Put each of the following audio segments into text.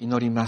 祈ります。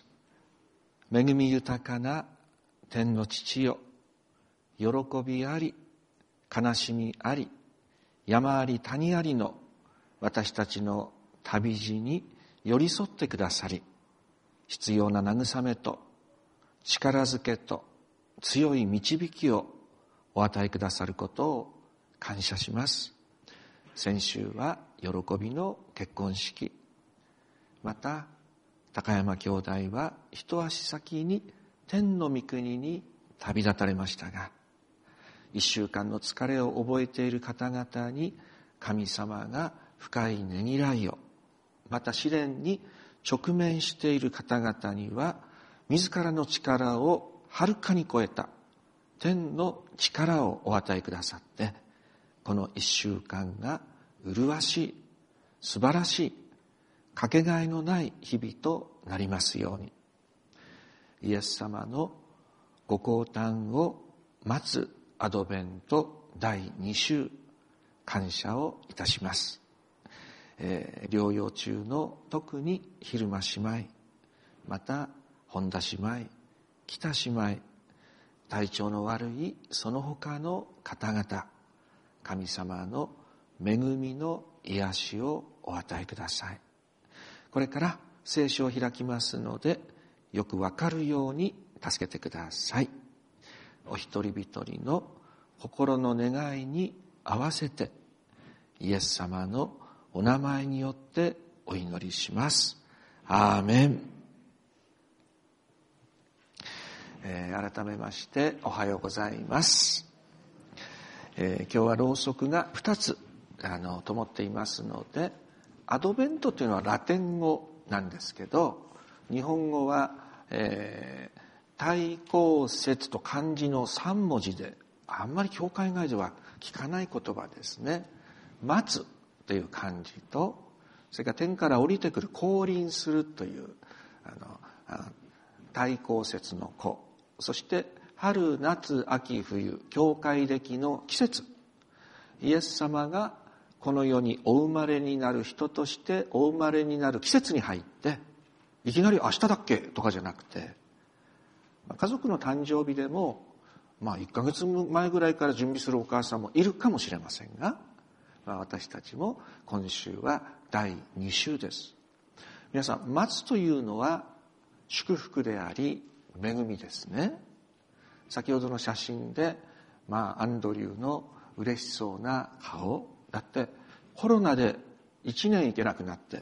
恵み豊かな天の父よ、喜びあり、悲しみあり、山あり谷ありの私たちの旅路に寄り添ってくださり、必要な慰めと力づけと強い導きをお与えくださることを感謝します。先週は喜びの結婚式、また高山兄弟は一足先に天の御国に旅立たれましたが、一週間の疲れを覚えている方々に神様が深いねぎらいを、また試練に直面している方々には自らの力をはるかに超えた天の力をお与えくださって、この一週間が麗しい、素晴らしい、かけがえのない日々となりますように。イエス様のご降誕を待つアドベント第2週、感謝をいたします。療養中の特に昼間姉妹、また本田姉妹、北姉妹、体調の悪いその他の方々、神様の恵みの癒しをお与えください。これから聖書を開きますので、よくわかるように助けてください。お一人一人の心の願いに合わせて、イエス様のお名前によってお祈りします。アーメン。改めましておはようございます。今日はろうそくが2つ灯っていますので、アドベントというのはラテン語なんですけど、日本語は、対抗節と漢字の3文字で、あんまり教会外では聞かない言葉ですね。待つという漢字と、それから天から降りてくる降臨するという対抗節の子、そして春夏秋冬教会暦の季節、イエス様がこの世にお生まれになる人としてお生まれになる季節に入って、いきなり明日だっけとかじゃなくて、家族の誕生日でも1ヶ月前ぐらいから準備するお母さんもいるかもしれませんが、私たちも今週は第2週です。皆さん、待つというのは祝福であり恵みですね。先ほどの写真で、アンドリューの嬉しそうな顔だって、コロナで1年行けなくなって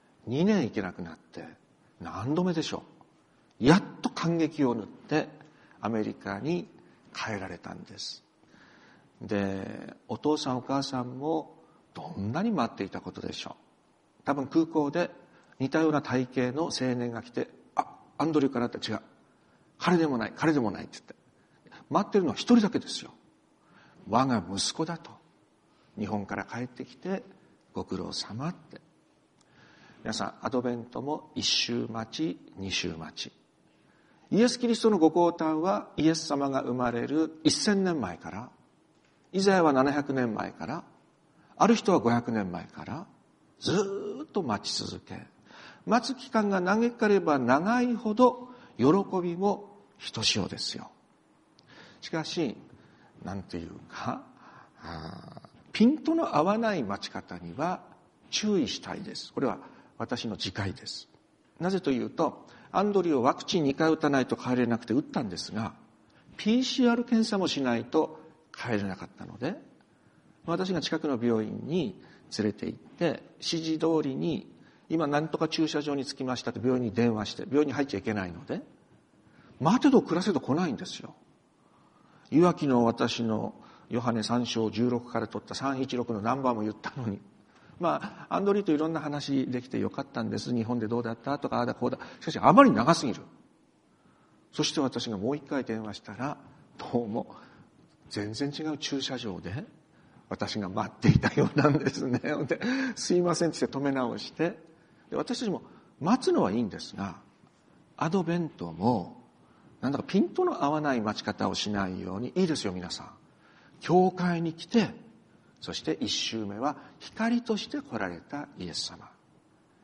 2年行けなくなって何度目でしょう。やっと感激を縫ってアメリカに帰られたんです。で、お父さんお母さんもどんなに待っていたことでしょう。多分空港で似たような体型の青年が来て、アンドリューかなって違う、彼でもないって言って、待ってるのは一人だけですよ。我が息子だと。日本から帰ってきてご苦労様って。皆さん、アドベントも1週待ち2週待ち。イエス・キリストのご降誕はイエス様が生まれる1000年前から、イザヤは700年前から、ある人は500年前からずーっと待ち続け、待つ期間が長ければ長いほど喜びもひとしおですよ。しかし、なんていうか、ピントの合わない待ち方には注意したいです。これは私の自戒です。なぜというと、アンドリューはワクチン2回打たないと帰れなくて打ったんですが、PCR 検査もしないと帰れなかったので、私が近くの病院に連れて行って、指示通りに今何とか駐車場に着きましたって病院に電話して、病院に入っちゃいけないので、待てど暮らせど来ないんですよ。いわきの私のヨハネ3章16から取った316のナンバーも言ったのに、アンドリーといろんな話できてよかったんです。日本でどうだったとか、ああだこうだ。しかしあまり長すぎる。そして私がもう一回電話したら、どうも全然違う駐車場で私が待っていたようなんですね。ですいませんって言って止め直して、で私たちも待つのはいいんですが、アドベントもなんだかピントの合わない待ち方をしないように。いいですよ皆さん。教会に来て、そして一週目は光として来られたイエス様。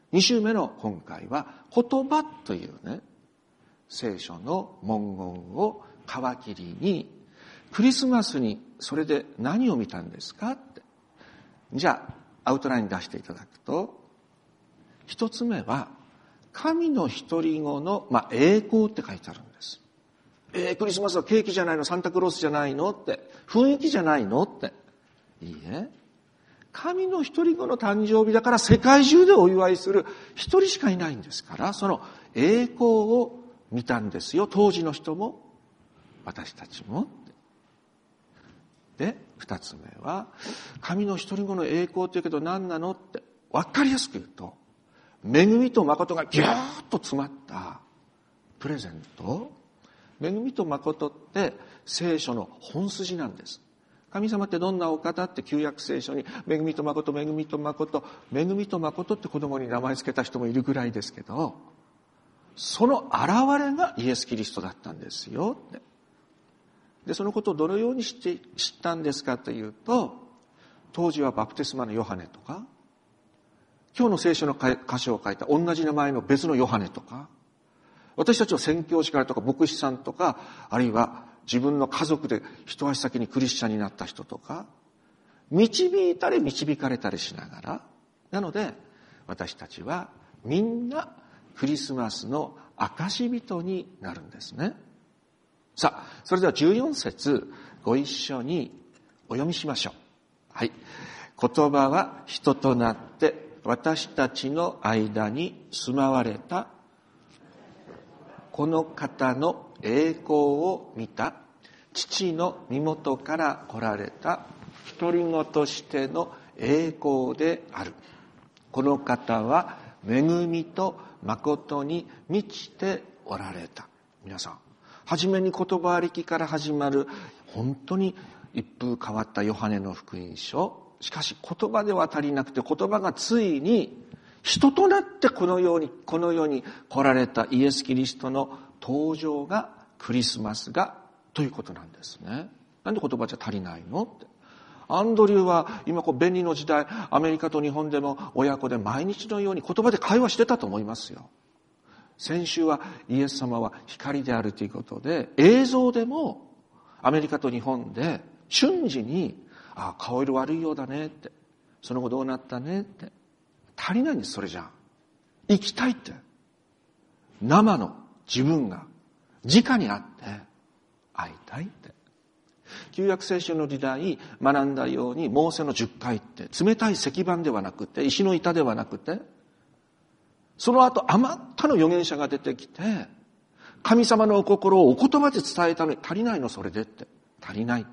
2週目の今回は言葉というね、聖書の文言を皮切りに、クリスマスにそれで何を見たんですかって。じゃあアウトライン出していただくと、一つ目は神の独り子の、栄光って書いてあるんです。クリスマスはケーキじゃないの、サンタクロースじゃないのって、雰囲気じゃないのって。いいえ。神の独り子の誕生日だから世界中でお祝いする一人しかいないんですから、その栄光を見たんですよ。当時の人も私たちも。で、二つ目は神の独り子の栄光って言うけど何なのって分かりやすく言うと、恵みと誠がギューッと詰まったプレゼント。恵みと誠って聖書の本筋なんです。神様ってどんなお方って旧約聖書に恵みと誠、恵みと誠、恵みと誠って子供に名前つけた人もいるぐらいですけど、その現れがイエス・キリストだったんですよって。で、そのことをどのように知ったんですかというと、当時はバプテスマのヨハネとか、今日の聖書の箇所を書いた同じ名前の別のヨハネとか、私たちは宣教師からとか牧師さんとか、あるいは自分の家族で一足先にクリスチャンになった人とか、導いたり導かれたりしながら、なので私たちはみんなクリスマスの証人になるんですね。さあ、それでは14節ご一緒にお読みしましょう。はい。言葉は人となって私たちの間に住まわれた。この方の栄光を見た。父の身元から来られた独り子としての栄光である。この方は恵みと誠に満ちておられた。皆さん、はじめに言葉ありきから始まる本当に一風変わったヨハネの福音書。しかし言葉では足りなくて、言葉がついに人となってこの世に来られたイエス・キリストの登場がクリスマスがということなんですね。なんで言葉じゃ足りないのって。アンドリューは今便利の時代、アメリカと日本でも親子で毎日のように言葉で会話してたと思いますよ。先週はイエス様は光であるということで、映像でもアメリカと日本で瞬時に、顔色悪いようだねって、その後どうなったねって。足りないんです、それじゃ。生きたいって。生の自分が直にあって会いたいって。旧約聖書の時代学んだように、モーセの10回って冷たい石板ではなくて、石の板ではなくて、その後あまたの預言者が出てきて、神様のお心をお言葉で伝えたのに足りないのそれでって。足りないって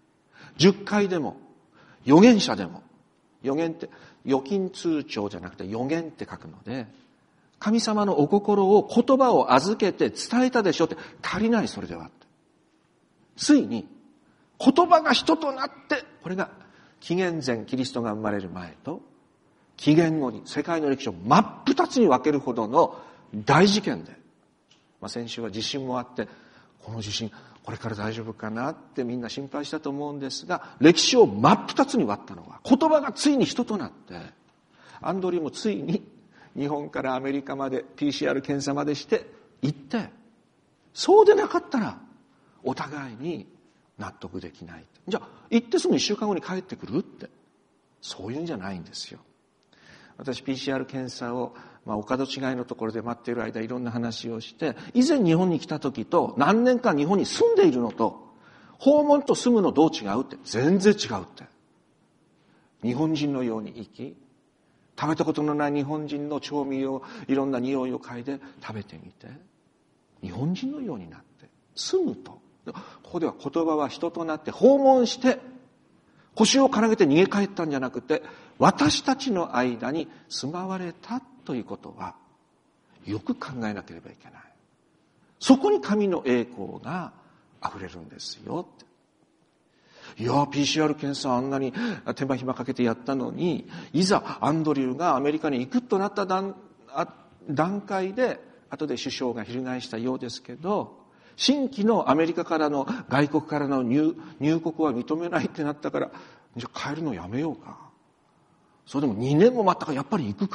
。10回でも預言者でも、預言って預金通帳じゃなくて預言って書くので、神様のお心を言葉を預けて伝えたでしょって。足りないそれではって。ついに言葉が人となって、これが紀元前キリストが生まれる前と紀元後に世界の歴史を真っ二つに分けるほどの大事件で、先週は地震もあって、この地震これから大丈夫かなってみんな心配したと思うんですが、歴史を真っ二つに割ったのは言葉がついに人となって、アンドリューもついに日本からアメリカまで PCR 検査までして行って、そうでなかったらお互いに納得できない。じゃあ行ってすぐ1週間後に帰ってくるって、そういうんじゃないんですよ。私 PCR 検査をお門違いのところで待っている間、いろんな話をして、以前日本に来た時と何年間日本に住んでいるのと訪問と住むのどう違うって。全然違うって。日本人のように生き、食べたことのない日本人の調味料、いろんな匂いを嗅いで食べてみて、日本人のようになって住むと。ここでは言葉は人となって訪問して腰をからげて逃げ帰ったんじゃなくて、私たちの間に住まわれたということはよく考えなければいけない。そこに神の栄光が溢れるんですよって。いや PCR 検査あんなに手間暇かけてやったのに、いざアンドリューがアメリカに行くとなった段階で、後で首相が翻したようですけど、新規のアメリカからの外国からの入国は認めないってなったから、じゃあ帰るのやめようか。それでも2年も待ったからやっぱり行くかって。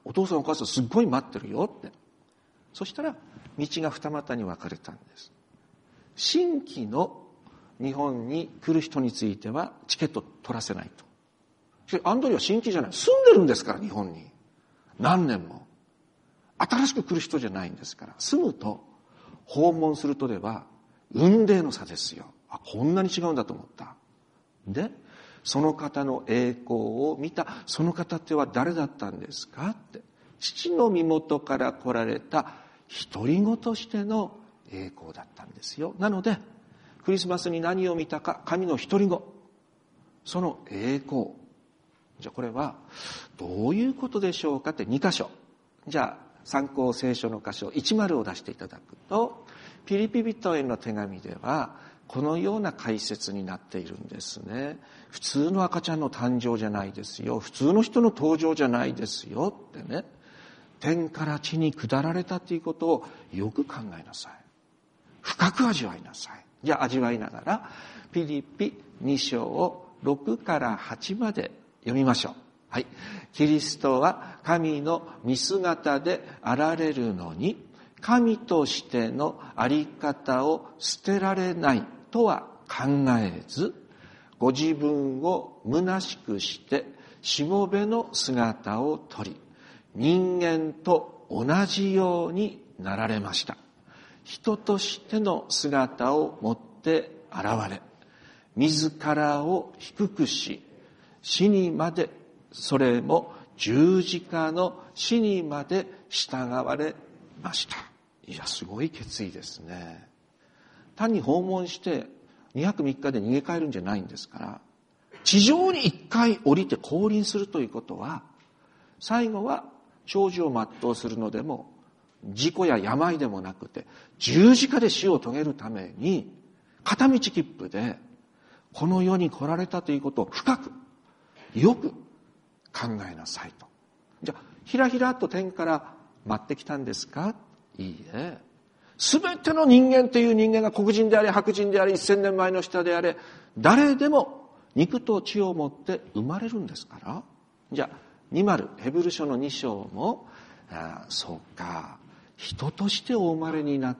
お父さんお母さんすっごい待ってるよって。そしたら道が二股に分かれたんです。新規の日本に来る人についてはチケット取らせないと。アンドリは新規じゃない。住んでるんですから、日本に。何年も。新しく来る人じゃないんですから。住むと、訪問するとでは、雲泥の差ですよ。こんなに違うんだと思った。で、その方の栄光を見た、その方っては誰だったんですかって。父の身元から来られた独り子としての栄光だったんですよ。なので、クリスマスに何を見たか、神の独り子。その栄光。じゃあこれはどういうことでしょうかって2箇所。じゃあ参考聖書の箇所10を出していただくと、ピリピ人への手紙ではこのような解説になっているんですね。普通の赤ちゃんの誕生じゃないですよ。普通の人の登場じゃないですよってね。天から地に下られたということをよく考えなさい。深く味わいなさい。じゃあ味わいながらピリピ2章を6から8まで読みましょう。はい。キリストは神の見姿であられるのに、神としてのあり方を捨てられないとは考えず、ご自分を虚しくしてしもべの姿をとり、人間と同じようになられました。人としての姿を持って現れ、自らを低くし、死にまで、それも十字架の死にまで従われました。いや、すごい決意ですね。単に訪問して2泊3日で逃げ帰るんじゃないんですから、地上に1回降りて降臨するということは、最後は長寿を全うするのでも、事故や病でもなくて、十字架で死を遂げるために、片道切符で、この世に来られたということを深く、よく考えなさいと。じゃあ、ひらひらと天から舞ってきたんですか？いいえ。すべての人間という人間が黒人であれ、白人であれ、1000年前の人であれ、誰でも肉と血を持って生まれるんですから。じゃあ、20、ヘブル書の2章も、そうか、人としてお生まれになった。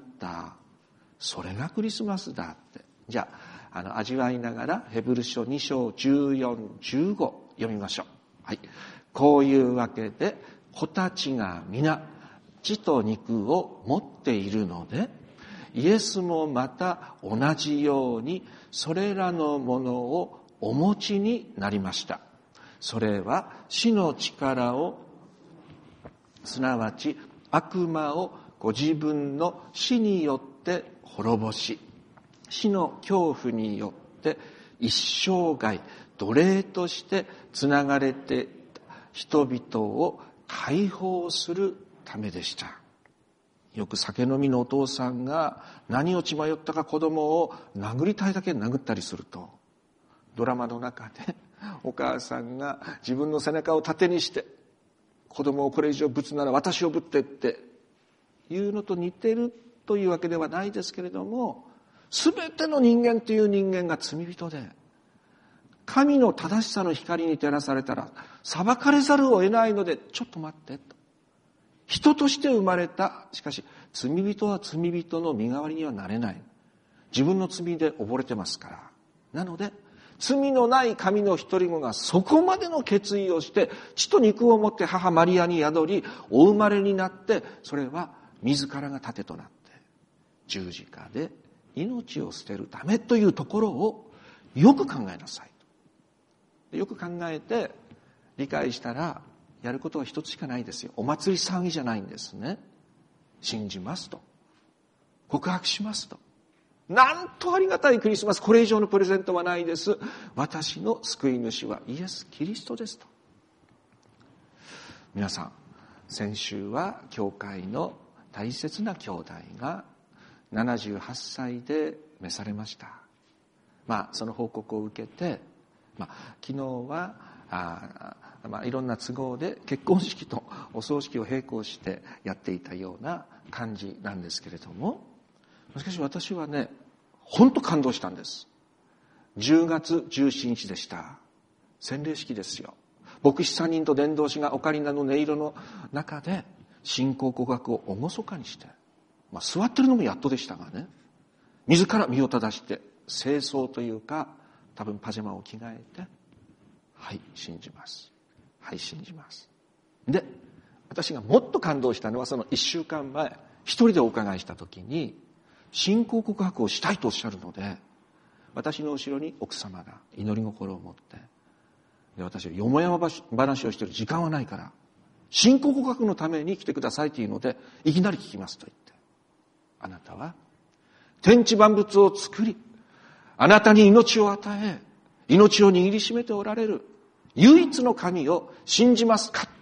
それがクリスマスだって。じゃあ、味わいながらヘブル書2章14、15読みましょう。はい。こういうわけで、子たちが皆、血と肉を持っているので、イエスもまた同じように、それらのものをお持ちになりました。それは死の力を、すなわち悪魔をご自分の死によって滅ぼし、死の恐怖によって一生涯奴隷としてつながれて人々を解放するためでした。よく酒飲みのお父さんが何を血迷ったか子供を殴りたいだけ殴ったりすると、ドラマの中でお母さんが自分の背中を盾にして子供をこれ以上ぶつなら私をぶってっていうのと似てるというわけではないですけれども、すべての人間という人間が罪人で、神の正しさの光に照らされたら裁かれざるを得ないので、ちょっと待ってと。人として生まれた、しかし罪人は罪人の身代わりにはなれない。自分の罪で溺れてますから。なので罪のない神の一人子がそこまでの決意をして血と肉を持って母マリアに宿りお生まれになって、それは自らが盾となって十字架で命を捨てるためというところをよく考えなさい。よく考えて理解したらやることは一つしかないですよ。お祭り騒ぎじゃないんですね。信じますと、告白しますと、なんとありがたいクリスマス、これ以上のプレゼントはないです。私の救い主はイエス・キリストですと。皆さん、先週は教会の大切な兄弟が78歳で召されました。その報告を受けて、昨日はいろんな都合で結婚式とお葬式を並行してやっていたような感じなんですけれども、しかし私はね、本当感動したんです。10月17日でした。洗礼式ですよ。 牧師3人と伝道師がオカリナの音色の中で信仰告白を厳かにして、座ってるのもやっとでしたがね、自ら身を正して正装というか多分パジャマを着替えて、はい信じます、はい信じます。で、私がもっと感動したのはその1週間前、一人でお伺いした時に信仰告白をしたいとおっしゃるので、私の後ろに奥様が祈り心を持って、で私はよもやま話をしている時間はないから信仰告白のために来てくださいというので、いきなり聞きますと言って、あなたは天地万物を作り、あなたに命を与え、命を握りしめておられる唯一の神を信じますかって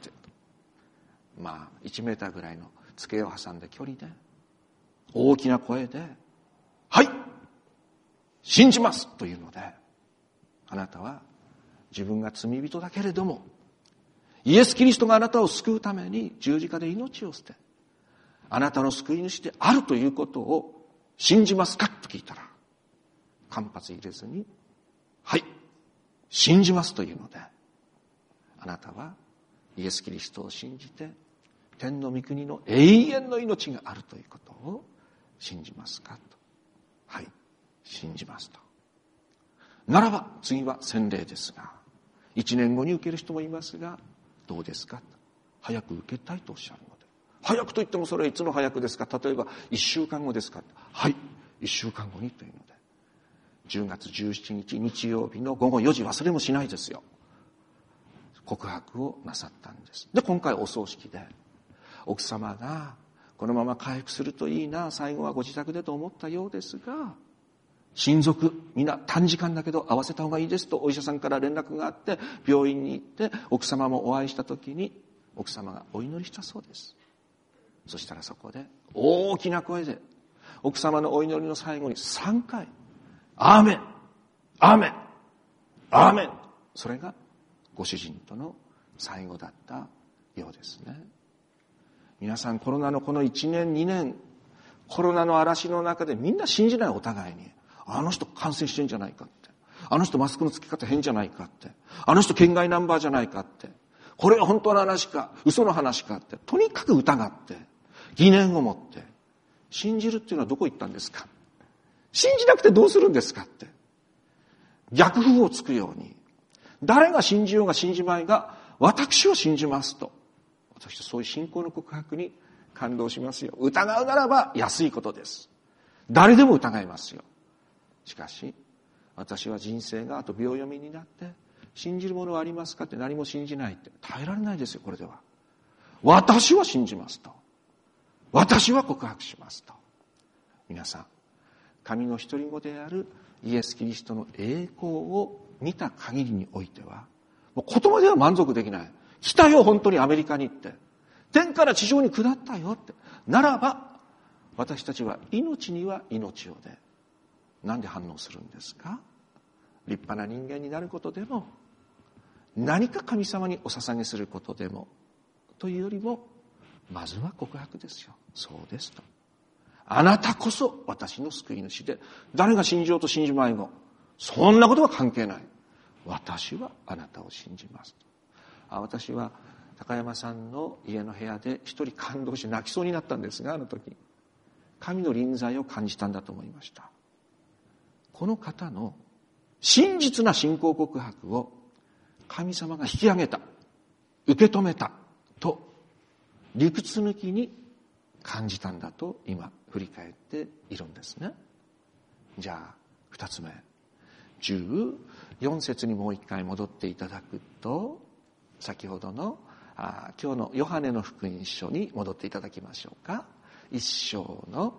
、1メーターぐらいの机を挟んで距離で大きな声で、はい信じますというので、あなたは自分が罪人だけれどもイエス・キリストがあなたを救うために十字架で命を捨て、あなたの救い主であるということを信じますかと聞いたら、間髪入れずに、はい信じますというので、あなたはイエス・キリストを信じて天の御国の永遠の命があるということを信じますかと。はい信じますと。ならば次は洗礼ですが、1年後に受ける人もいますが、どうですかと。早く受けたいとおっしゃるので、早くといってもそれはいつの早くですか。例えば1週間後ですか。はい1週間後にというので、10月17日日曜日の午後4時、忘れもしないですよ、告白をなさったんです。で、今回お葬式で奥様がこのまま回復するといいな、最後はご自宅でと思ったようですが、親族みんな短時間だけど会わせた方がいいですとお医者さんから連絡があって、病院に行って奥様もお会いした時に奥様がお祈りしたそうです。そしたらそこで大きな声で奥様のお祈りの最後に3回アーメンアーメンアーメン、それがご主人との最後だったようですね。皆さん、コロナのこの1年2年、コロナの嵐の中でみんな信じない、お互いに。あの人感染してんじゃないかって、あの人マスクの付け方変じゃないかって、あの人県外ナンバーじゃないかって、これは本当の話か嘘の話かって、とにかく疑って疑念を持って、信じるっていうのはどこ行ったんですか、信じなくてどうするんですかって、逆風をつくように、誰が信じようが信じまいが私を信じますと、私はそういう信仰の告白に感動しますよ。疑うならば安いことです。誰でも疑いますよ。しかし私は人生があと秒読みになって、信じるものはありますかって何も信じないって耐えられないですよ。これでは私は信じますと、私は告白しますと。皆さん、神の独り子であるイエス・キリストの栄光を見た限りにおいては、もう言葉では満足できない。来たよ、本当にアメリカに行って天から地上に下ったよって、ならば私たちは命には命をで、なんで反応するんですか。立派な人間になることでも、何か神様にお捧げすることでもというよりも、まずは告白ですよ。そうですと、あなたこそ私の救い主で、誰が信じようと信じまいもそんなことは関係ない、私はあなたを信じますと。私は高山さんの家の部屋で一人感動して泣きそうになったんですが、あの時神の臨在を感じたんだと思いました。この方の真実な信仰告白を神様が引き上げた、受け止めたと理屈抜きに感じたんだと今振り返っているんですね。じゃあ二つ目、14節にもう一回戻っていただくと、先ほどの今日のヨハネの福音書に戻っていただきましょうか。一章の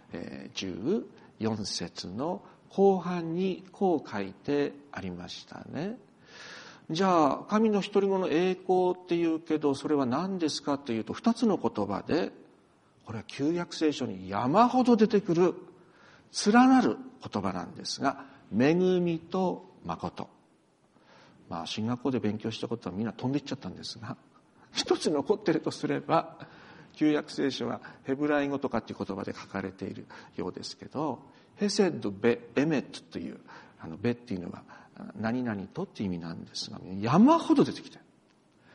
14節の後半にこう書いてありましたね。じゃあ神の独り子の栄光っていうけど、それは何ですかというと、二つの言葉で、これは旧約聖書に山ほど出てくる連なる言葉なんですが、恵みと誠。進学校で勉強したことはみんな飛んでいっちゃったんですが、一つ残っているとすれば、旧約聖書はヘブライ語とかっていう言葉で書かれているようですけど、ヘセドベエメットというベっていうのは何々とっていう意味なんですが、山ほど出てきて、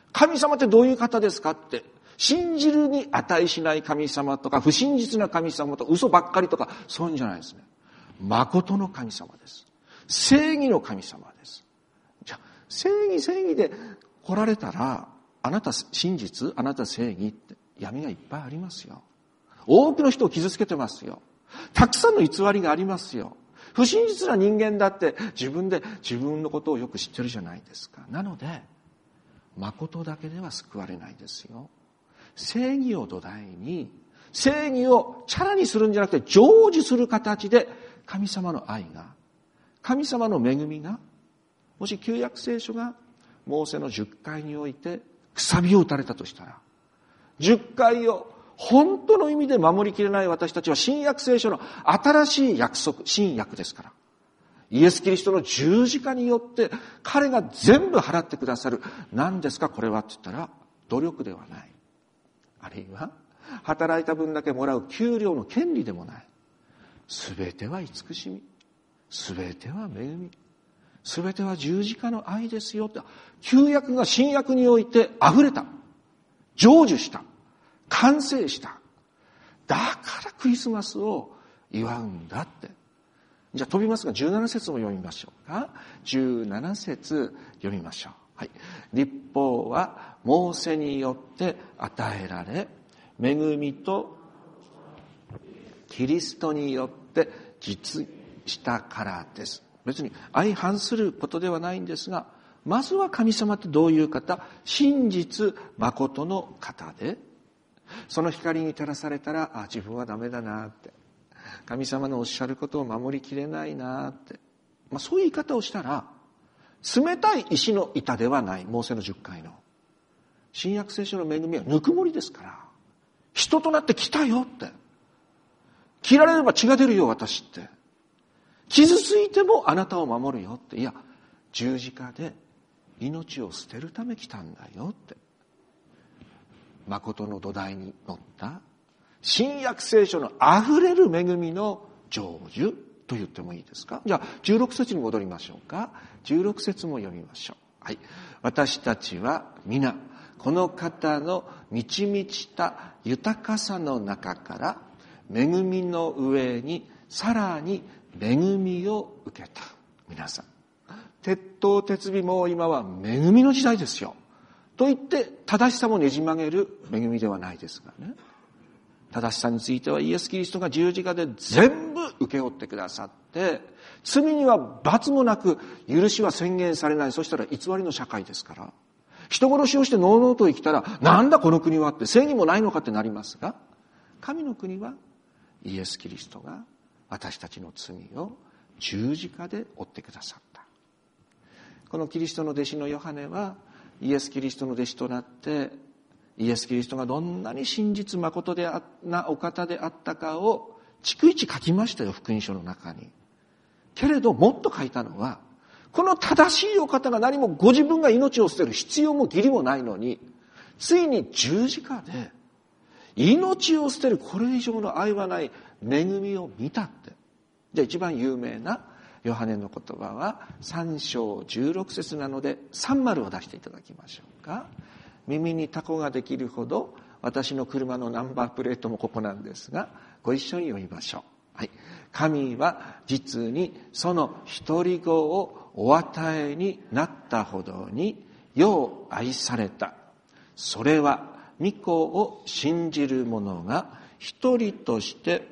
神様ってどういう方ですかって、信じるに値しない神様とか、不真実な神様とか、嘘ばっかりとか、そういうんじゃないですね。誠の神様です。正義の神様です。じゃあ、正義で来られたら、あなた真実、あなた正義って闇がいっぱいありますよ。多くの人を傷つけてますよ。たくさんの偽りがありますよ。不真実な人間だって自分のことをよく知ってるじゃないですか。なので、誠だけでは救われないですよ。正義を土台に、正義をチャラにするんじゃなくて成就する形で、神様の愛が、神様の恵みが、もし旧約聖書がモーセの10回においてくさびを打たれたとしたら、10回を本当の意味で守りきれない私たちは新約聖書の新しい約束、新約ですから。イエス・キリストの十字架によって彼が全部払ってくださる。何ですかこれはって言ったら、努力ではない。あるいは働いた分だけもらう給料の権利でもない。すべては慈しみ。すべては恵み。すべては十字架の愛ですよって。旧約が新約において溢れた。成就した。完成した。だからクリスマスを祝うんだって。じゃあ飛びますが17節も読みましょうか。17節読みましょう。はい。律法はモーセによって与えられ、恵みとキリストによって実したからです。別に相反することではないんですが、まずは神様ってどういう方？真実誠の方で、その光に照らされたら、自分はダメだなって。神様のおっしゃることを守りきれないなって。そういう言い方をしたら、冷たい石の板ではない、モーセの10回の。新約聖書の恵みはぬくもりですから。人となって来たよって。切られれば血が出るよ、私って。傷ついてもあなたを守るよって。いや、十字架で命を捨てるため来たんだよって。誠の土台に乗った新約聖書のあふれる恵みの成就と言ってもいいですか。じゃあ16節に戻りましょうか。16節も読みましょう。はい。私たちは皆この方の満ち満ちた豊かさの中から恵みの上にさらに恵みを受けた。皆さん、鉄頭鉄尾も今は恵みの時代ですよ。と言って正しさもねじ曲げる恵みではないですがね。正しさについてはイエス・キリストが十字架で全部請け負ってくださって、罪には罰もなく許しは宣言されない。そしたら偽りの社会ですから。人殺しをしてのうのうと生きたら、なんだこの国はって正義もないのかってなりますが、神の国はイエス・キリストが私たちの罪を十字架で負ってくださった。このキリストの弟子のヨハネはイエス・キリストの弟子となって、イエス・キリストがどんなに真実誠なお方であったかを逐一書きましたよ、福音書の中に。けれどもっと書いたのは、この正しいお方が何もご自分が命を捨てる必要も義理もないのに、ついに十字架で命を捨てるこれ以上の愛はない恵みを見たって。じゃあ一番有名なヨハネの言葉は3章16節なので30を出していただきましょうか。耳にタコができるほど、私の車のナンバープレートもここなんですが、ご一緒に読みましょう。はい。神は実にその一人子をお与えになったほどによう愛された。それは御子を信じる者が一人として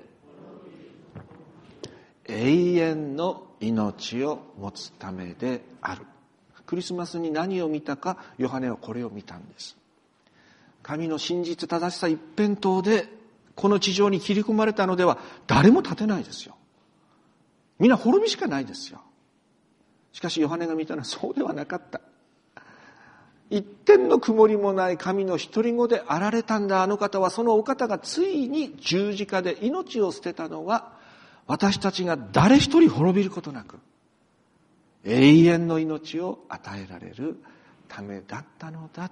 永遠の命を持つためである。クリスマスに何を見たか、ヨハネはこれを見たんです。神の真実正しさ一辺倒でこの地上に切り込まれたのでは誰も立てないですよ。みんな滅びしかないですよ。しかしヨハネが見たのはそうではなかった。一点の曇りもない神の一人子であられたんだ、あの方は。そのお方がついに十字架で命を捨てたのは、私たちが誰一人滅びることなく永遠の命を与えられるためだったのだって。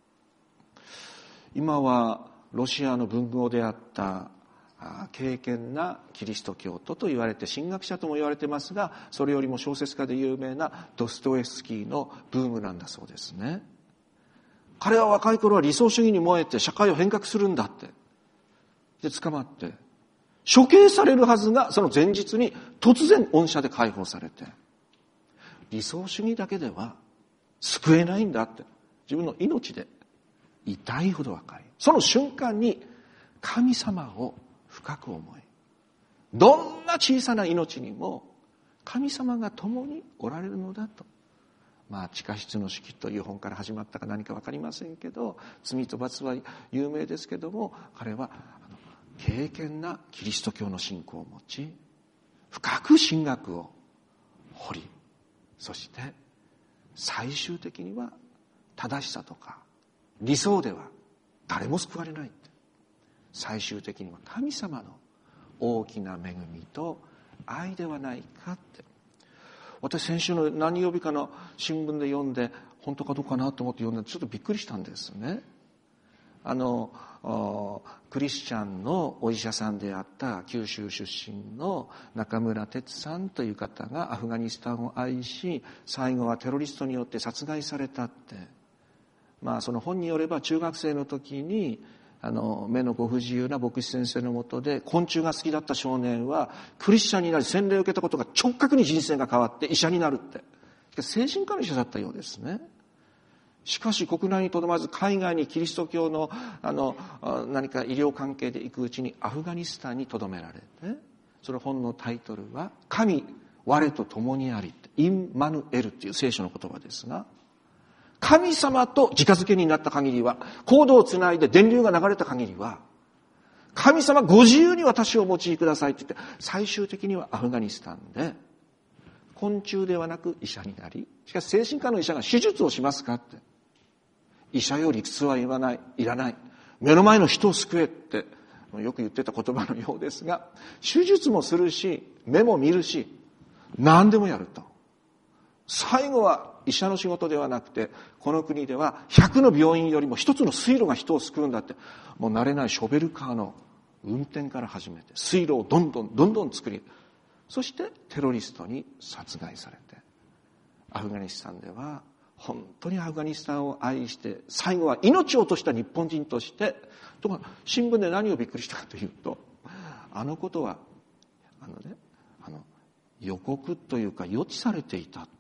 今はロシアの文豪であった敬虔なキリスト教徒と言われて、神学者とも言われてますが、それよりも小説家で有名なドストエフスキーのブームなんだそうですね。 彼は若い頃は理想主義に燃えて社会を変革するんだって。で、捕まって、処刑されるはずが、その前日に突然恩赦で解放されて、理想主義だけでは救えないんだって。自分の命で痛いほど分かり、その瞬間に神様を深く思い、どんな小さな命にも神様が共におられるのだと。地下室の式という本から始まったか何か分かりませんけど、罪と罰は有名ですけども、彼は敬虔なキリスト教の信仰を持ち、深く神学を掘り、そして最終的には正しさとか理想では誰も救われないって、最終的には神様の大きな恵みと愛ではないかって。私先週の何曜日かの新聞で読んで、本当かどうかなと思って読んでちょっとびっくりしたんですね。クリスチャンのお医者さんであった九州出身の中村哲さんという方がアフガニスタンを愛し、最後はテロリストによって殺害されたって。その本によれば中学生の時に目のご不自由な牧師先生のもとで昆虫が好きだった少年はクリスチャンになり洗礼を受けたことが直角に人生が変わって医者になるって。精神科の医者だったようですね。しかし国内にとどまらず海外にキリスト教の何か医療関係で行くうちにアフガニスタンにとどめられて、その本のタイトルは神我と共にあり、インマヌエルっていう聖書の言葉ですが、神様と直づけになった限りは、コードをつないで電流が流れた限りは、神様ご自由に私をお持ちくださいって言って、最終的にはアフガニスタンで昆虫ではなく医者になり、しかし精神科の医者が手術をしますかって、医者よ理屈は言わない、いらない、目の前の人を救えってよく言ってた言葉のようですが、手術もするし目も見るし何でもやると。最後は医者の仕事ではなくて、この国では100の病院よりも1つの水路が人を救うんだって、もう慣れないショベルカーの運転から始めて水路をどんどん作り、そしてテロリストに殺害されて、アフガニスタンでは本当にアフガニスタンを愛して最後は命を落とした日本人として、ところが新聞で何をびっくりしたかというと、ことは予告というか予知されていたって。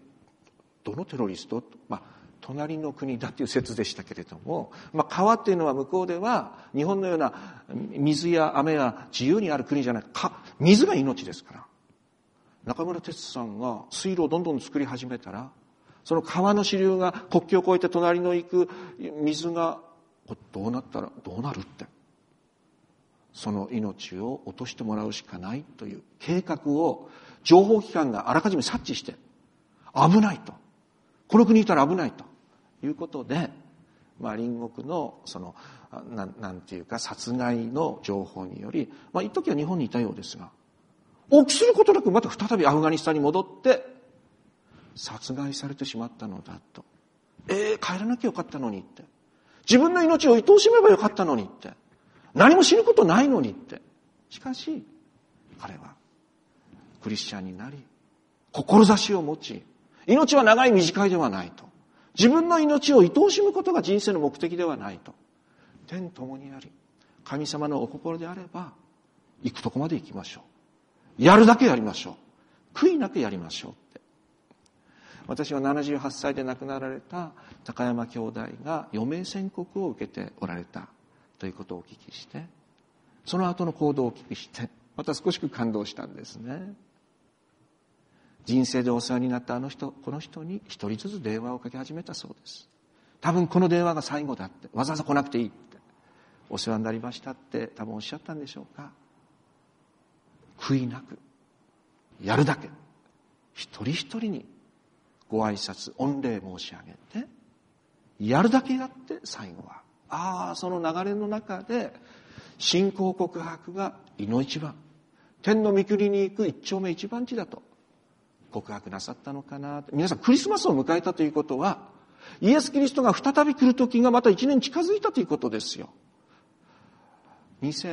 どのテロリスト？隣の国だっていう説でしたけれども、川っていうのは向こうでは日本のような水や雨が自由にある国じゃない、水が命ですから。中村哲さんが水路をどんどん作り始めたら、その川の支流が国境を越えて隣の行く水がどうなったらどうなるって、その命を落としてもらうしかないという計画を情報機関があらかじめ察知して、危ないと、この国にいたら危ないということで、隣国のなんていうか殺害の情報により、一時は日本にいたようですが、臆することなくまた再びアフガニスタンに戻って殺害されてしまったのだと。帰らなきゃよかったのにって、自分の命を愛おしめばよかったのにって、何も死ぬことないのにって。しかし彼はクリスチャンになり、志を持ち、命は長い短いではないと、自分の命を愛おしむことが人生の目的ではないと、天共にあり神様のお心であれば行くとこまで行きましょう、やるだけやりましょう、悔いなくやりましょうって。私は78歳で亡くなられた高山兄弟が余命宣告を受けておられたということをお聞きして、その後の行動をお聞きして、また少し感動したんですね。人生でお世話になったこの人に一人ずつ電話をかけ始めたそうです。多分この電話が最後だって、わざわざ来なくていいって、お世話になりましたって多分おっしゃったんでしょうか。悔いなくやるだけ、一人一人にご挨拶御礼申し上げて、やるだけやって、最後はその流れの中で信仰告白がいの一番、天の御国に行く一丁目一番地だと告白なさったのかな。皆さん、クリスマスを迎えたということは、イエス・キリストが再び来る時がまた1年近づいたということです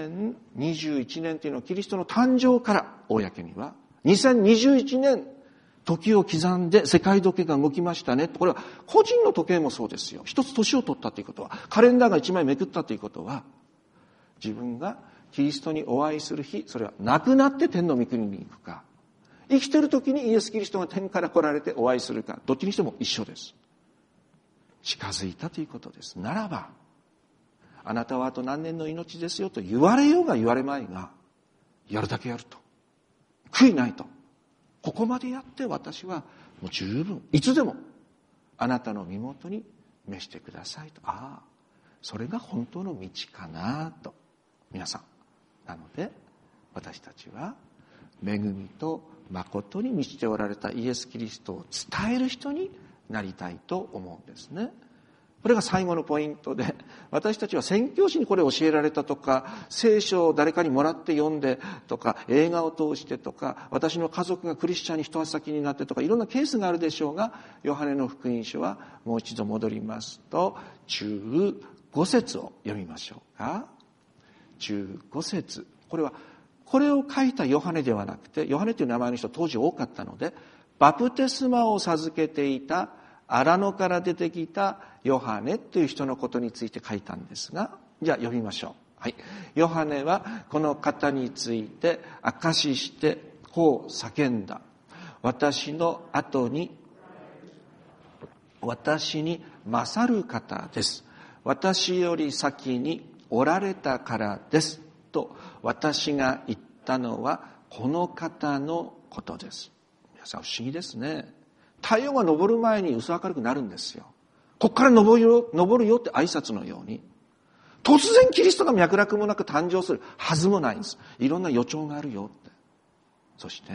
よ。2021年というのはキリストの誕生から公には、2021年時を刻んで世界時計が動きましたね。これは個人の時計もそうですよ。一つ年を取ったということは、カレンダーが一枚めくったということは、自分がキリストにお会いする日、それは亡くなって天の御国に行くか、生きている時にイエス・キリストが天から来られてお会いするか、どっちにしても一緒です。近づいたということです。ならば、あなたはあと何年の命ですよと言われようが言われまいが、やるだけやると。悔いないと。ここまでやって私はもう十分、いつでもあなたの身元に召してくださいと。ああ、それが本当の道かなと。皆さん。なので、私たちは恵みと誠に満ちておられたイエス・キリストを伝える人になりたいと思うんですね。これが最後のポイントで、私たちは宣教師にこれを教えられたとか、聖書を誰かにもらって読んでとか、映画を通してとか、私の家族がクリスチャンに一足先になってとか、いろんなケースがあるでしょうが、ヨハネの福音書はもう一度戻りますと、15節を読みましょうか。15節。これを書いたヨハネではなくて、ヨハネという名前の人当時多かったので、バプテスマを授けていた荒野から出てきたヨハネという人のことについて書いたんですが、じゃあ読みましょう。はい。ヨハネはこの方について証ししてこう叫んだ。私の後に私に勝る方です。私より先におられたからです。と私が言ったのはこの方のことです。皆さん不思議ですね。太陽が昇る前に薄明るくなるんですよ。こっから昇るよって挨拶のように、突然キリストが脈絡もなく誕生するはずもないんです。いろんな予兆があるよって。そして、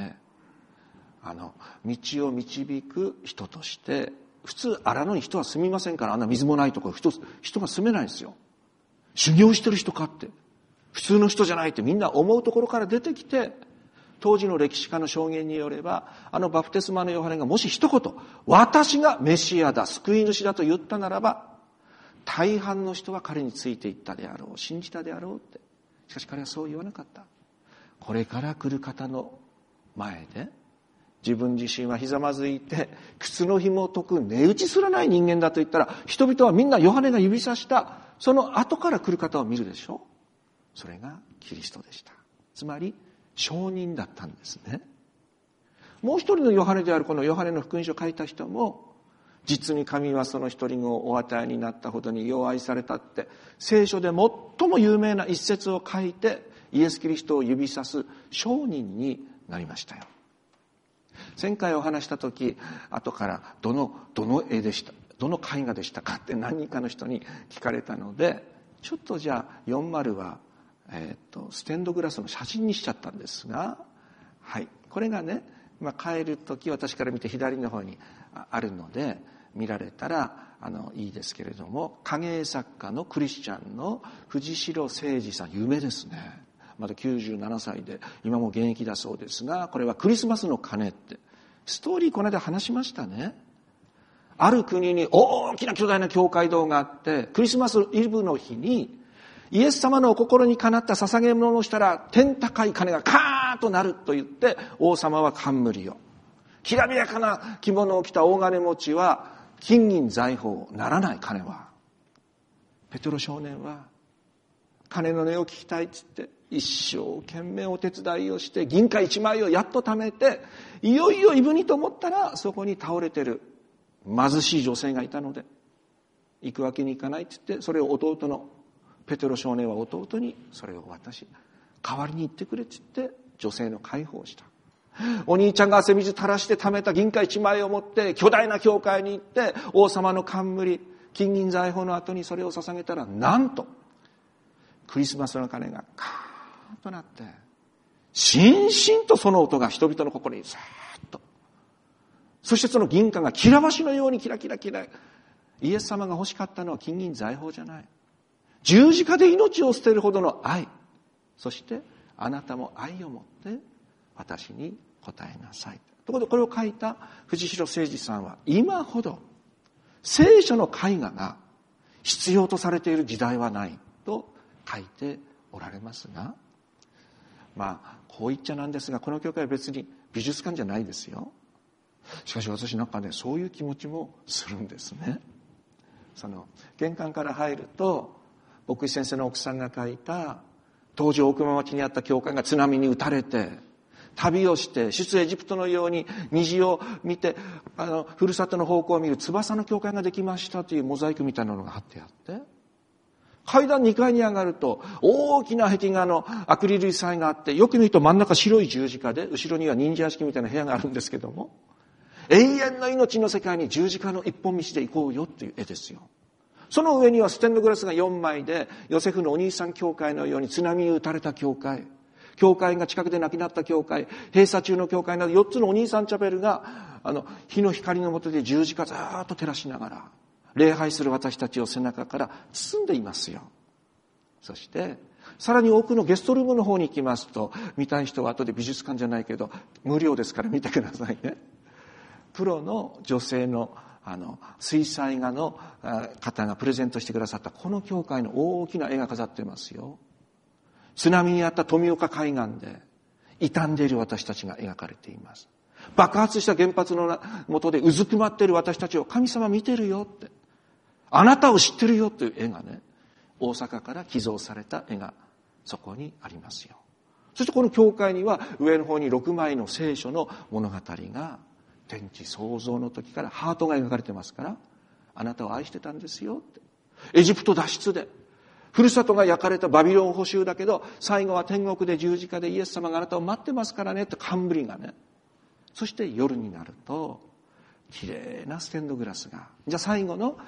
道を導く人として、普通荒野に人は住みませんから、あんな水もないところ人が住めないんですよ。修行してる人かって。普通の人じゃないってみんな思うところから出てきて、当時の歴史家の証言によれば、バプテスマのヨハネがもし一言、私がメシアだ、救い主だと言ったならば、大半の人は彼についていったであろう、信じたであろうって。しかし彼はそう言わなかった。これから来る方の前で、自分自身はひざまずいて、靴の紐を解く値打ちすらない人間だと言ったら、人々はみんなヨハネが指さした、その後から来る方を見るでしょ。それがキリストでした。つまり、証人だったんですね。もう一人のヨハネであるこのヨハネの福音書を書いた人も、実に神はその一人子をお与えになったほどによう愛されたって、聖書で最も有名な一節を書いて、イエス・キリストを指さす証人になりましたよ。前回お話した時、後からどの絵でした、どの絵画でしたかって何人かの人に聞かれたので、ちょっとじゃあ40はステンドグラスの写真にしちゃったんですが、はい、これがね、帰るとき私から見て左の方にあるので見られたらいいですけれども、影絵作家のクリスチャンの藤代誠二さん、有名ですね。まだ97歳で今も現役だそうですが、これはクリスマスの鐘ってストーリーこの間話しましたね。ある国に大きな巨大な教会堂があって、クリスマスイブの日にイエス様のお心にかなった捧げ物をしたら天高い鐘がカーンと鳴ると言って、王様は冠を、きらびやかな着物を着た大金持ちは金銀財宝ならない。鐘はペテロ少年は鐘の音を聞きたいっつって一生懸命お手伝いをして銀貨1枚をやっと貯めて、いよいよイブにと思ったらそこに倒れてる貧しい女性がいたので、行くわけにいかないって言って、それを弟のペテロ少年は弟にそれを渡し、代わりに行ってくれって言って女性の解放をした。お兄ちゃんが汗水垂らして貯めた銀貨1枚を持って巨大な教会に行って、王様の冠、金銀財宝の後にそれを捧げたら、なんとクリスマスの鐘がカーンとなって、しんしんとその音が人々の心にさーっと、そしてその銀貨がきら星のようにキラキラキラ。イエス様が欲しかったのは金銀財宝じゃない、十字架で命を捨てるほどの愛。そしてあなたも愛を持って私に答えなさい。ところでこれを書いた藤代誠二さんは、今ほど聖書の絵画が必要とされている時代はないと書いておられますが、こう言っちゃなんですが、この教会は別に美術館じゃないですよ。 しかし私なんかね、そういう気持ちもするんですね。玄関から入ると、牧師先生の奥さんが書いた当時大熊町にあった教会が津波に打たれて、旅をして出エジプトのように虹を見て、ふるさとの方向を見る翼の教会ができましたというモザイクみたいなのが貼ってあって、階段2階に上がると大きな壁画のアクリル彩があって、よく見ると真ん中白い十字架で、後ろには忍者屋敷みたいな部屋があるんですけども、永遠の命の世界に十字架の一本道で行こうよっていう絵ですよ。その上にはステンドグラスが4枚で、ヨセフのお兄さん教会のように津波に打たれた教会、教会が近くで亡くなった教会、閉鎖中の教会など4つのお兄さんチャペルが、火の光の下で十字架ずーっと照らしながら、礼拝する私たちを背中から包んでいますよ。そして、さらに奥のゲストルームの方に行きますと、見たい人は後で美術館じゃないけど、無料ですから見てくださいね。プロの女性の水彩画の方がプレゼントしてくださったこの教会の大きな絵が飾っていますよ。津波にあった富岡海岸で傷んでいる私たちが描かれています。爆発した原発の下でうずくまっている私たちを神様見てるよって、あなたを知ってるよという絵がね、大阪から寄贈された絵がそこにありますよ。そしてこの教会には上の方に6枚の聖書の物語が、天地創造の時からハートが描かれてますから、あなたを愛してたんですよって。エジプト脱出でふるさとが焼かれたバビロン捕囚だけど、最後は天国で十字架でイエス様があなたを待ってますからねって冠がね。そして夜になると綺麗なステンドグラスが、じゃあ最後の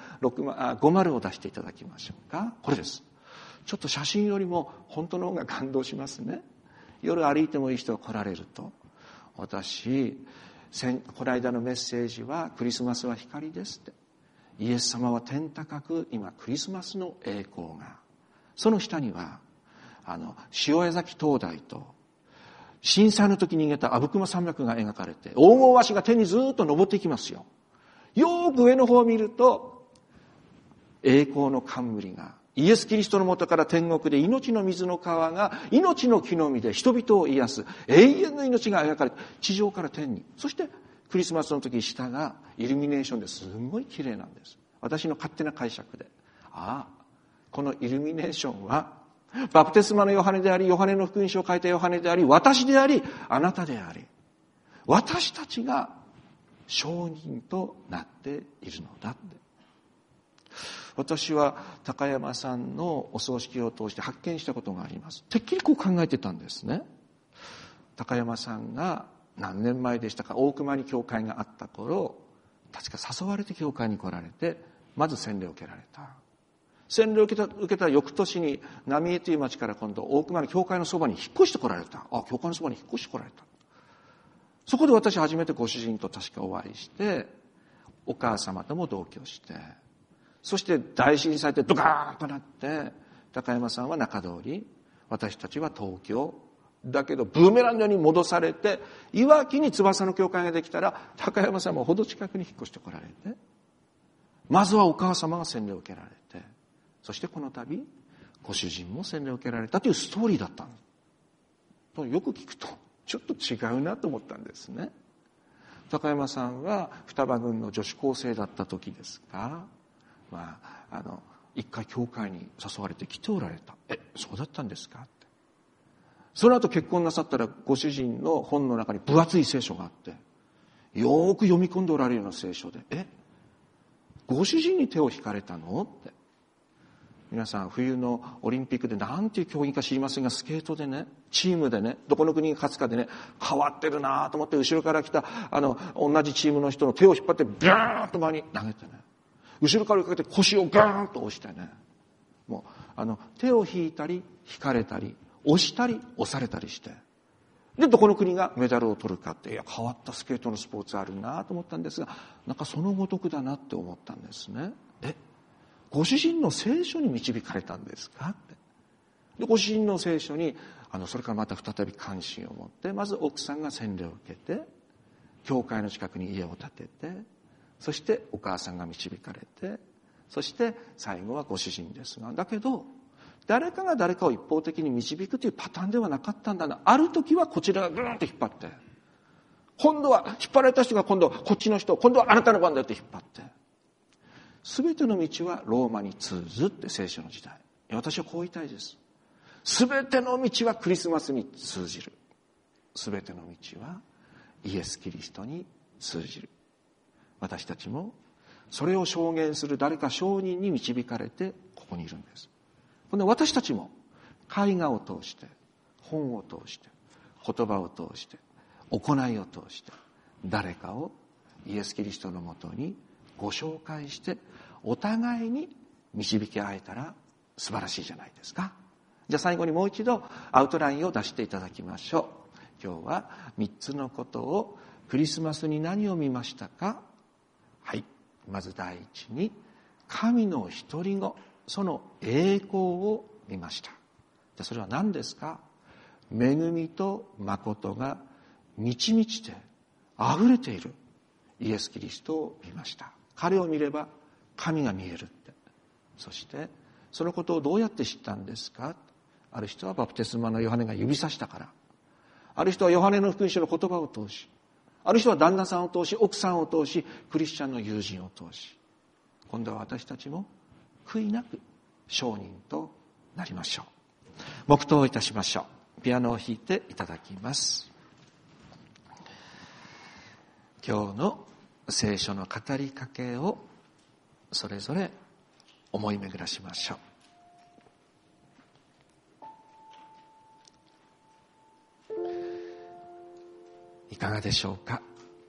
50を出していただきましょうか。これです。ちょっと写真よりも本当の方が感動しますね。夜歩いてもいい人が来られると、私この間のメッセージはクリスマスは光ですって、イエス様は天高く今クリスマスの栄光が、その下には塩江崎灯台と震災の時に逃げた阿武隈山脈が描かれて、黄金和紙が天にずっと登っていきますよ。よーく上の方を見ると、栄光の冠がイエス・キリストの元から天国で命の水の川が命の木の実で人々を癒す永遠の命が描かれて、地上から天に。そしてクリスマスの時下がイルミネーションですごい綺麗なんです。私の勝手な解釈で、このイルミネーションはバプテスマのヨハネであり、ヨハネの福音書を書いたヨハネであり、私であり、あなたであり、私たちが証人となっているのだって。私は高山さんのお葬式を通して発見したことがあります。てっきりこう考えてたんですね。高山さんが何年前でしたか、大熊に教会があった頃、確か誘われて教会に来られて、まず洗礼を受けられた。洗礼を受けた翌年に浪江という町から今度大熊の教会のそばに引っ越して来られた。教会のそばに引っ越して来られた。そこで私初めてご主人と確かお会いして、お母様とも同居して、そして大震災でドカーンとなって、高山さんは中通り、私たちは東京だけどブーメランのように戻されて、いわきに翼の教会ができたら高山さんもほど近くに引っ越して来られて、まずはお母様が洗礼を受けられて、そしてこの度ご主人も洗礼を受けられたというストーリーだったんです。よく聞くとちょっと違うなと思ったんですね。高山さんは双葉郡の女子高生だった時ですが、一回教会に誘われて来ておられた。そうだったんですかって。その後結婚なさったらご主人の本の中に分厚い聖書があって、よーく読み込んでおられるような聖書で、ご主人に手を引かれたのって。皆さん冬のオリンピックでなんていう競技か知りませんが、スケートでね、チームでね、どこの国が勝つかでね、変わってるなと思って後ろから来た同じチームの人の手を引っ張ってビャーンと前に投げてね、後ろからかけて腰をガーンと押してね、もう手を引いたり引かれたり押したり押されたりして、でどこの国がメダルを取るかって、変わったスケートのスポーツあるなと思ったんですが、なんかそのごとくだなって思ったんですね。ご主人の聖書に導かれたんですかって。でご主人の聖書にそれからまた再び関心を持って、まず奥さんが洗礼を受けて教会の近くに家を建てて、そしてお母さんが導かれて、そして最後はご主人ですが、だけど誰かが誰かを一方的に導くというパターンではなかったんだな。ある時はこちらがグーンと引っ張って、 今度は引っ張られた人が今度はこっちの人、今度はあなたの番だよって引っ張って、全ての道はローマに通ずって聖書の時代。私はこう言いたいです。全ての道はクリスマスに通じる。全ての道はイエス・キリストに通じる。私たちもそれを証言する誰か証人に導かれてここにいるんです。この私たちも絵画を通して、本を通して、言葉を通して、行いを通して誰かをイエス・キリストのもとにご紹介してお互いに導き合えたら素晴らしいじゃないですか。じゃあ最後にもう一度アウトラインを出していただきましょう。今日は3つのことを、クリスマスに何を見ましたか。はい、まず第一に神の独り子、その栄光を見ました。じゃあそれは何ですか。恵みと誠が満ち満ちて溢れているイエス・キリストを見ました。彼を見れば神が見えるって。そしてそのことをどうやって知ったんですか。ある人はバプテスマのヨハネが指さしたから、ある人はヨハネの福音書の言葉を通し、ある人は旦那さんを通し、奥さんを通し、クリスチャンの友人を通し、今度は私たちも悔いなく証人となりましょう。黙祷いたしましょう。ピアノを弾いていただきます。今日の聖書の語りかけをそれぞれ思い巡らしましょう。いかがでしょうか。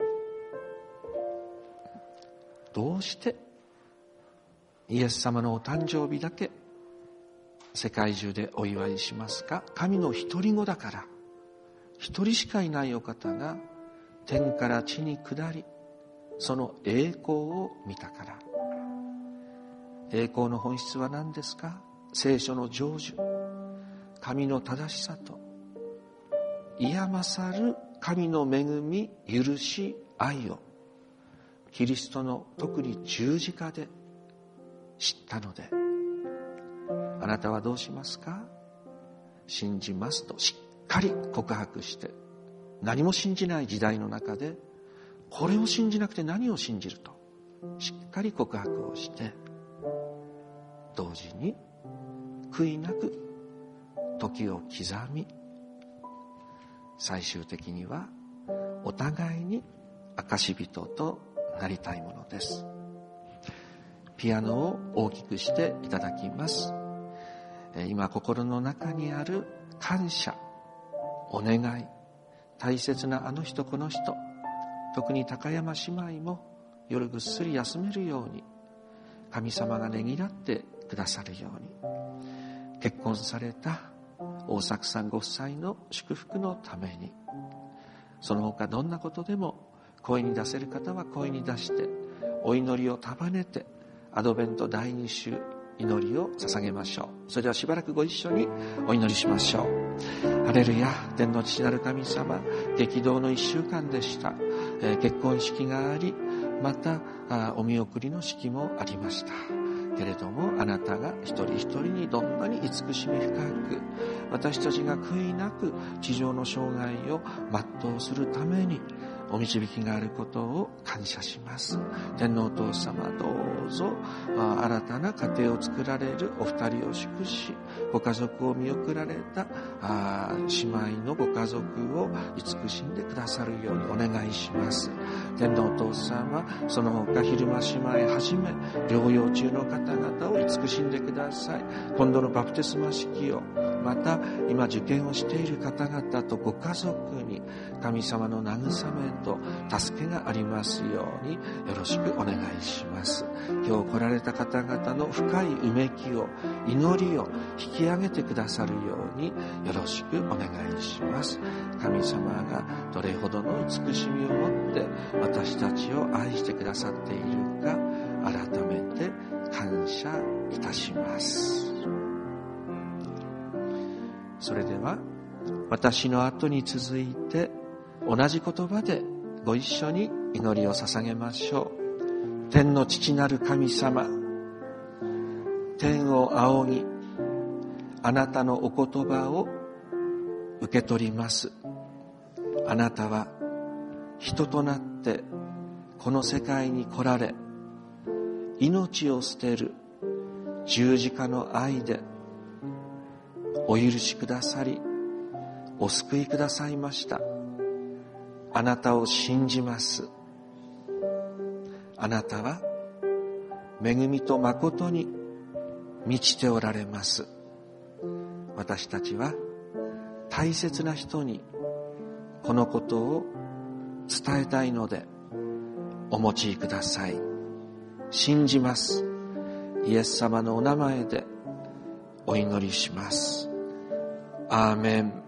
どうしてイエス様のお誕生日だけ世界中でお祝いしますか。神の独り子だから、一人しかいないお方が天から地に下り、その栄光を見たから。栄光の本質は何ですか。聖書の成就、神の正しさといや勝る神の恵み、許し、愛をキリストの特に十字架で知ったので、あなたはどうしますか。信じますとしっかり告白して、何も信じない時代の中でこれを信じなくて何を信じるとしっかり告白をして、同時に悔いなく時を刻み、最終的にはお互いに証人となりたいものです。ピアノを大きくしていただきます。今心の中にある感謝、お願い、大切なあの人この人、特に高山姉妹も夜ぐっすり休めるように神様がねぎらってくださるように、結婚された大作さんご夫妻の祝福のために、その他どんなことでも声に出せる方は声に出してお祈りを束ねて、アドベント第2週祈りを捧げましょう。それではしばらくご一緒にお祈りしましょう。ハレルヤ。天の父なる神様、激動の1週間でした。結婚式があり、またお見送りの式もありましたけれども、あなたが一人一人にどんなに慈しみ深く、私たちが悔いなく地上の生涯を全うするためにお導きがあることを感謝します。天皇お父様、どうぞ新たな家庭を作られるお二人を祝し、ご家族を見送られた姉妹のご家族を慈しんでくださるようにお願いします。天皇お父様、その他昼間姉妹はじめ療養中の方々を慈しんでください。今度のバプテスマ式を、また今受験をしている方々とご家族に神様の慰めと助けがありますようによろしくお願いします。今日来られた方々の深いうめきを、祈りを引き上げてくださるようによろしくお願いします。神様がどれほどの慈しみを持って私たちを愛してくださっているか、改めて感謝いたします。それでは私の後に続いて同じ言葉でご一緒に祈りを捧げましょう。天の父なる神様、天を仰ぎあなたのお言葉を受け取ります。あなたは人となってこの世界に来られ、命を捨てる十字架の愛でお許しくださり、お救いくださいました。あなたを信じます。あなたは恵みと誠に満ちておられます。私たちは大切な人にこのことを伝えたいのでお持ちください。信じます。イエス様のお名前でお祈りします。アーメン。